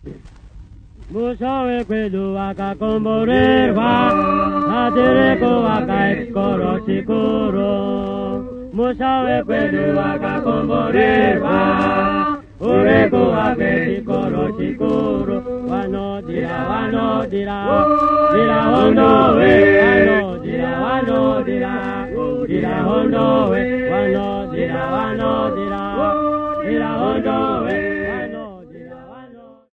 Musawe kwedu wakakomborerwa atereko wakaikoro chikoro. Musawe kwedu wakakomborerwa ureko wakechikoro chikoro. Wanodira wanodira dira hondowe wanodira wanodira dira hondowe wanodira wanodira dira hondowe.